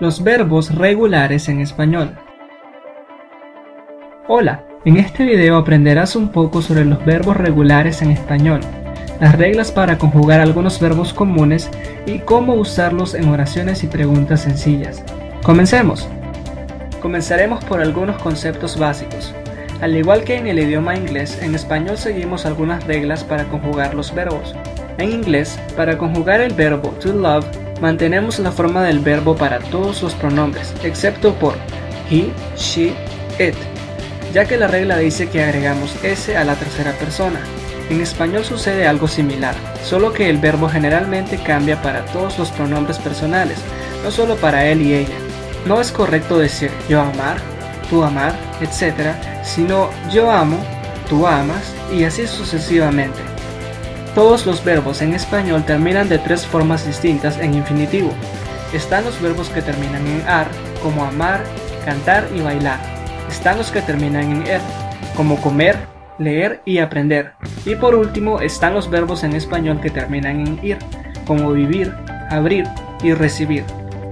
Los verbos regulares en español. Hola, en este video aprenderás un poco sobre los verbos regulares en español, las reglas para conjugar algunos verbos comunes y cómo usarlos en oraciones y preguntas sencillas. ¡Comencemos! Comenzaremos por algunos conceptos básicos. Al igual que en el idioma inglés, en español seguimos algunas reglas para conjugar los verbos. En inglés, para conjugar el verbo to love, mantenemos la forma del verbo para todos los pronombres, excepto por he, she, it, ya que la regla dice que agregamos s a la tercera persona. En español sucede algo similar, solo que el verbo generalmente cambia para todos los pronombres personales, no solo para él y ella. No es correcto decir yo amar, tú amar, etc., sino yo amo, tú amas, y así sucesivamente. Todos los verbos en español terminan de tres formas distintas en infinitivo. Están los verbos que terminan en ar, como amar, cantar y bailar. Están los que terminan en er, como comer, leer y aprender. Y por último están los verbos en español que terminan en ir, como vivir, abrir y recibir.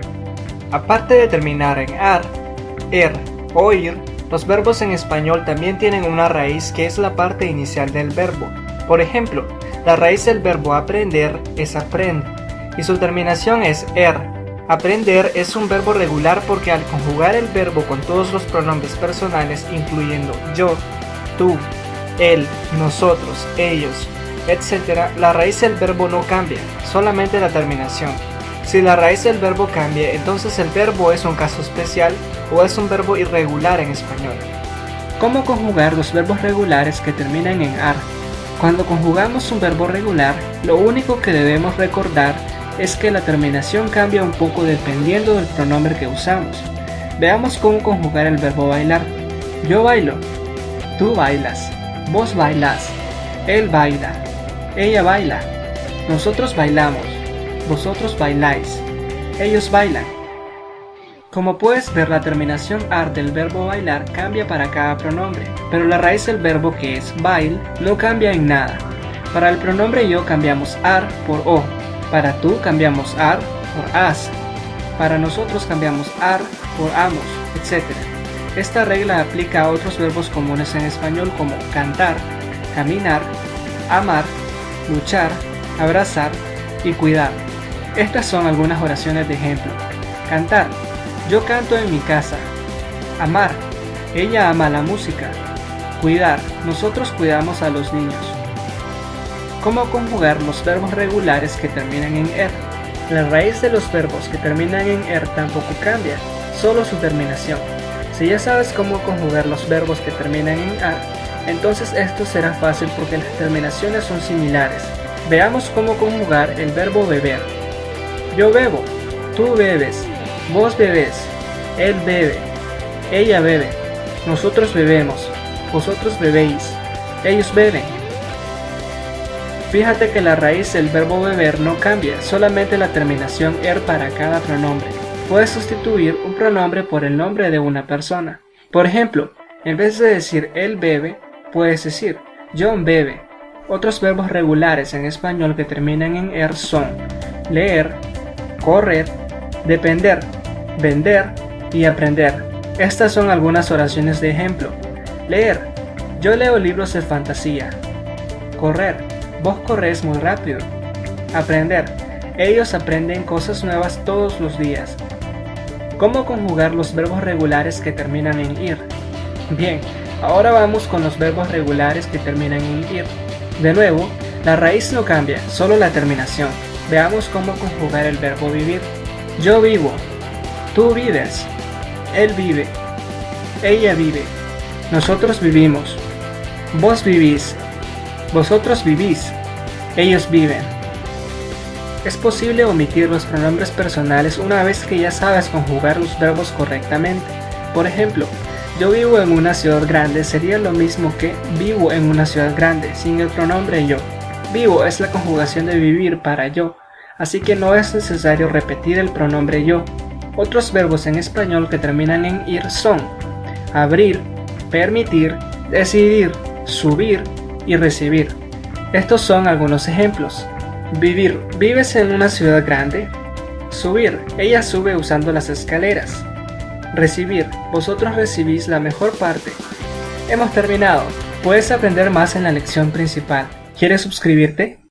Aparte de terminar en ar, er o ir, los verbos en español también tienen una raíz que es la parte inicial del verbo. Por ejemplo, la raíz del verbo aprender es aprend, y su terminación es er. Aprender es un verbo regular porque al conjugar el verbo con todos los pronombres personales, incluyendo yo, tú, él, nosotros, ellos, etc., la raíz del verbo no cambia, solamente la terminación. Si la raíz del verbo cambia, entonces el verbo es un caso especial o es un verbo irregular en español. ¿Cómo conjugar los verbos regulares que terminan en ar? Cuando conjugamos un verbo regular, lo único que debemos recordar es que la terminación cambia un poco dependiendo del pronombre que usamos. Veamos cómo conjugar el verbo bailar. Yo bailo, tú bailas, vos bailás, él baila, ella baila, nosotros bailamos, vosotros bailáis, ellos bailan. Como puedes ver, la terminación ar del verbo bailar cambia para cada pronombre, pero la raíz del verbo, que es bail, no cambia en nada. Para el pronombre yo cambiamos ar por o, para tú cambiamos ar por as, para nosotros cambiamos ar por amos, etc. Esta regla aplica a otros verbos comunes en español como cantar, caminar, amar, luchar, abrazar y cuidar. Estas son algunas oraciones de ejemplo. Cantar: yo canto en mi casa. Amar: ella ama la música. Cuidar: nosotros cuidamos a los niños. ¿Cómo conjugar los verbos regulares que terminan en er? La raíz de los verbos que terminan en er tampoco cambia, solo su terminación. Si ya sabes cómo conjugar los verbos que terminan en ar, entonces esto será fácil porque las terminaciones son similares. Veamos cómo conjugar el verbo beber. Yo bebo, tú bebes, vos bebés, él bebe, ella bebe, nosotros bebemos, vosotros bebéis, ellos beben. Fíjate que la raíz del verbo beber no cambia, solamente la terminación er para cada pronombre. Puedes sustituir un pronombre por el nombre de una persona. Por ejemplo, en vez de decir él bebe, puedes decir John bebe. Otros verbos regulares en español que terminan en er son leer, correr, depender, vender y aprender. Estas son algunas oraciones de ejemplo. Leer: yo leo libros de fantasía. Correr: vos corres muy rápido. Aprender: ellos aprenden cosas nuevas todos los días. ¿Cómo conjugar los verbos regulares que terminan en ir? Bien, ahora vamos con los verbos regulares que terminan en ir. De nuevo, la raíz no cambia, solo la terminación. Veamos cómo conjugar el verbo vivir. Yo vivo, tú vives, él vive, ella vive, nosotros vivimos, vos vivís, vosotros vivís, ellos viven. Es posible omitir los pronombres personales una vez que ya sabes conjugar los verbos correctamente. Por ejemplo, yo vivo en una ciudad grande sería lo mismo que vivo en una ciudad grande sin el pronombre yo. Vivo es la conjugación de vivir para yo, así que no es necesario repetir el pronombre yo. Otros verbos en español que terminan en ir son abrir, permitir, decidir, subir y recibir. Estos son algunos ejemplos. Vivir: ¿vives en una ciudad grande? Subir, ella sube usando las escaleras. Recibir, vosotros recibís la mejor parte. Hemos terminado. Puedes aprender más en la lección principal. ¿Quieres suscribirte?